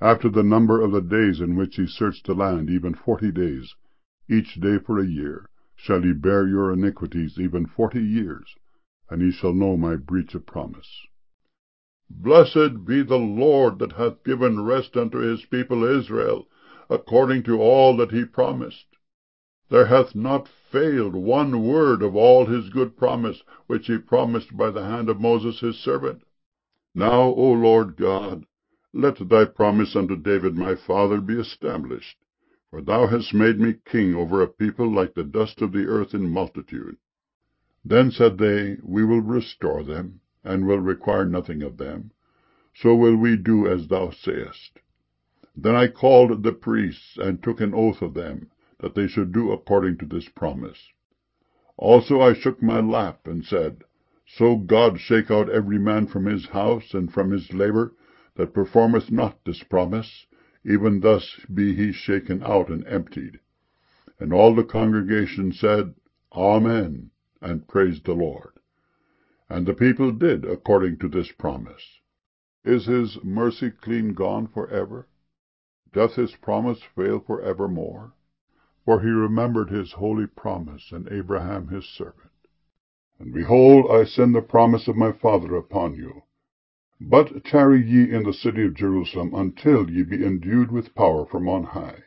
after the number of the days in which ye searched the land, even 40 days, each day for a year, shall ye bear your iniquities, even 40 years, and ye shall know my breach of promise. Blessed be the Lord that hath given rest unto his people Israel, according to all that he promised. There hath not failed one word of all his good promise, which he promised by the hand of Moses his servant. Now, O Lord God, let thy promise unto David my father be established, for thou hast made me king over a people like the dust of the earth in multitude. Then said they, We will restore them, and will require nothing of them. So will we do as thou sayest. Then I called the priests, and took an oath of them, that they should do according to this promise. Also I shook my lap, and said, So God shake out every man from his house, and from his labor, that performeth not this promise, even thus be he shaken out and emptied. And all the congregation said, Amen, and praised the Lord. And the people did according to this promise. Is his mercy clean gone forever? Doth his promise fail for evermore? For he remembered his holy promise, and Abraham his servant. And behold, I send the promise of my Father upon you. But tarry ye in the city of Jerusalem, until ye be endued with power from on high.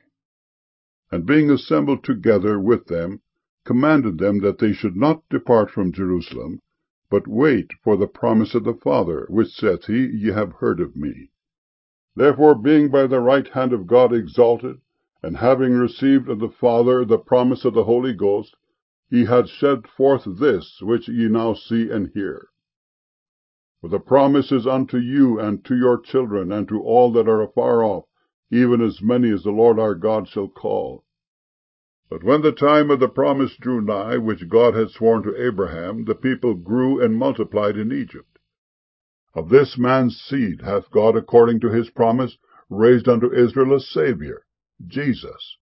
And being assembled together with them, commanded them that they should not depart from Jerusalem, but wait for the promise of the Father, which saith he, Ye have heard of me. Therefore, being by the right hand of God exalted, and having received of the Father the promise of the Holy Ghost, he had shed forth this, which ye now see and hear. For the promise is unto you, and to your children, and to all that are afar off, even as many as the Lord our God shall call. But when the time of the promise drew nigh, which God had sworn to Abraham, the people grew and multiplied in Egypt. Of this man's seed hath God, according to his promise, raised unto Israel a Saviour, Jesus.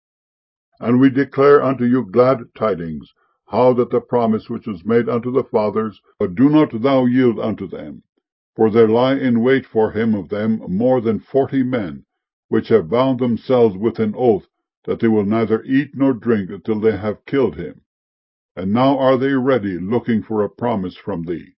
And we declare unto you glad tidings, how that the promise which was made unto the fathers, but do not thou yield unto them. For there lie in wait for him of them more than 40 men, which have bound themselves with an oath, that they will neither eat nor drink till they have killed him. And now are they ready, looking for a promise from thee.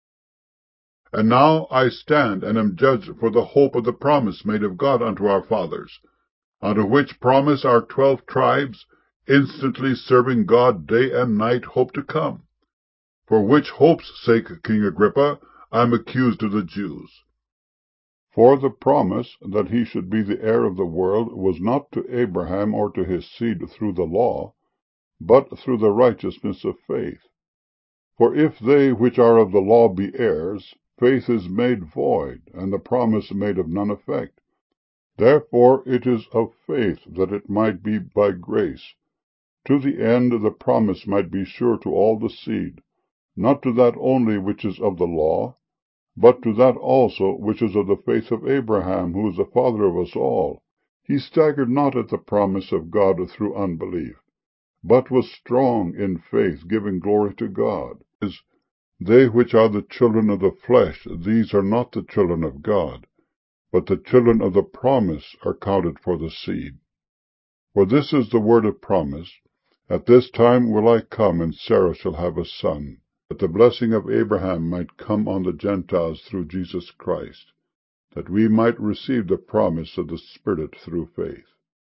And now I stand and am judged for the hope of the promise made of God unto our fathers, unto which promise our 12 tribes, instantly serving God day and night, hope to come. For which hope's sake, King Agrippa, I am accused of the Jews. For the promise that he should be the heir of the world was not to Abraham or to his seed through the law, but through the righteousness of faith. For if they which are of the law be heirs, faith is made void, and the promise made of none effect. Therefore it is of faith, that it might be by grace, to the end the promise might be sure to all the seed, not to that only which is of the law, but to that also which is of the faith of Abraham, who is the father of us all. He staggered not at the promise of God through unbelief, but was strong in faith, giving glory to God. They which are the children of the flesh, these are not the children of God, but the children of the promise are counted for the seed. For this is the word of promise, At this time will I come, and Sarah shall have a son, that the blessing of Abraham might come on the Gentiles through Jesus Christ, that we might receive the promise of the Spirit through faith.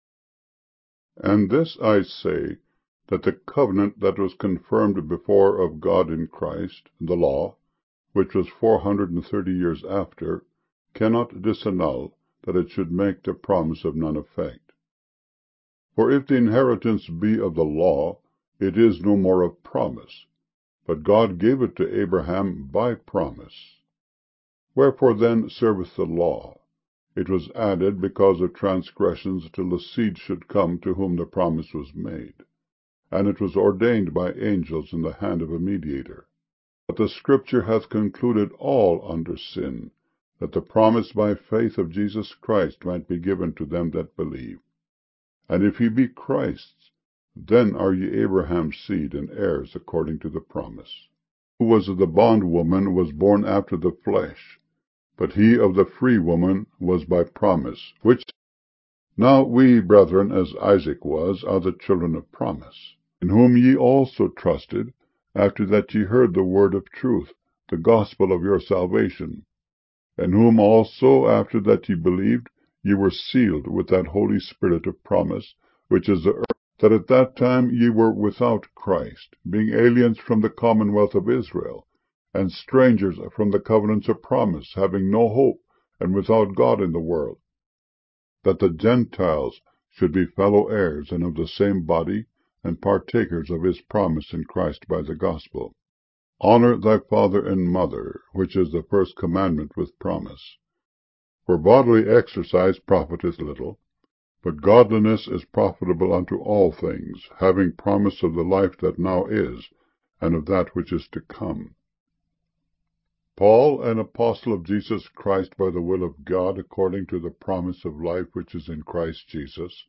And this I say, that the covenant that was confirmed before of God in Christ, the law, which was 430 years after, cannot disannul, that it should make the promise of none effect. For if the inheritance be of the law, it is no more of promise, but God gave it to Abraham by promise. Wherefore then serveth the law? It was added because of transgressions, till the seed should come to whom the promise was made. And it was ordained by angels in the hand of a mediator. But the Scripture hath concluded all under sin, that the promise by faith of Jesus Christ might be given to them that believe. And if ye be Christ's, then are ye Abraham's seed, and heirs according to the promise. Who was of the bondwoman was born after the flesh, but he of the free woman was by promise, which now we, brethren, as Isaac was, are the children of promise, in whom ye also trusted, after that ye heard the word of truth, the gospel of your salvation, in whom also, after that ye believed, ye were sealed with that Holy Spirit of promise, which is the earth, that at that time ye were without Christ, being aliens from the commonwealth of Israel, and strangers from the covenants of promise, having no hope, and without God in the world, that the Gentiles should be fellow heirs, and of the same body, and partakers of his promise in Christ by the gospel. Honor thy father and mother, which is the first commandment with promise. For bodily exercise profiteth little, but godliness is profitable unto all things, having promise of the life that now is, and of that which is to come. Paul, an apostle of Jesus Christ by the will of God, according to the promise of life which is in Christ Jesus.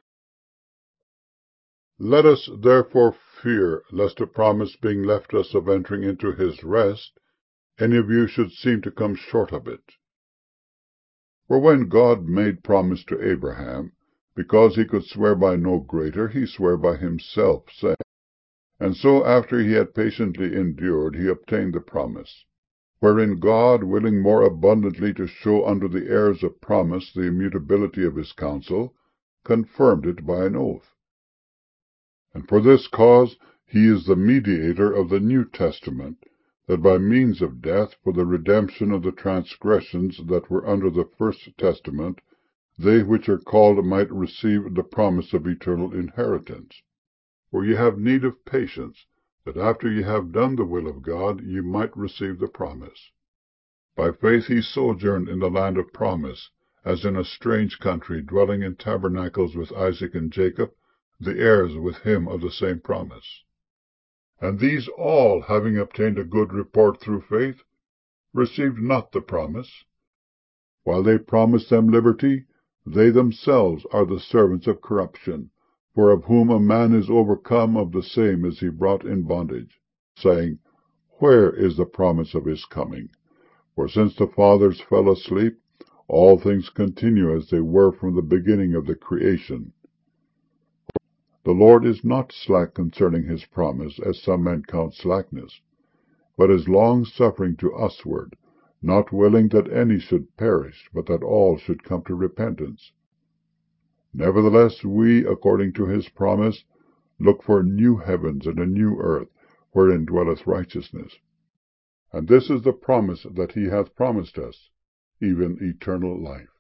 Let us therefore fear, lest a promise being left us of entering into his rest, any of you should seem to come short of it. For when God made promise to Abraham, because he could swear by no greater, he sware by himself, saying, and so after he had patiently endured, he obtained the promise. Wherein God, willing more abundantly to show unto the heirs of promise the immutability of his counsel, confirmed it by an oath. And for this cause he is the mediator of the New Testament, that by means of death, for the redemption of the transgressions that were under the first testament, they which are called might receive the promise of eternal inheritance. For ye have need of patience, that after ye have done the will of God, ye might receive the promise. By faith he sojourned in the land of promise, as in a strange country, dwelling in tabernacles with Isaac and Jacob, the heirs with him of the same promise. And these all, having obtained a good report through faith, received not the promise. While they promised them liberty, they themselves are the servants of corruption, for of whom a man is overcome, of the same is he brought in bondage, saying, Where is the promise of his coming? For since the fathers fell asleep, all things continue as they were from the beginning of the creation. The Lord is not slack concerning his promise, as some men count slackness, but is long-suffering to usward, not willing that any should perish, but that all should come to repentance. Nevertheless we, according to his promise, look for new heavens and a new earth, wherein dwelleth righteousness. And this is the promise that he hath promised us, even eternal life.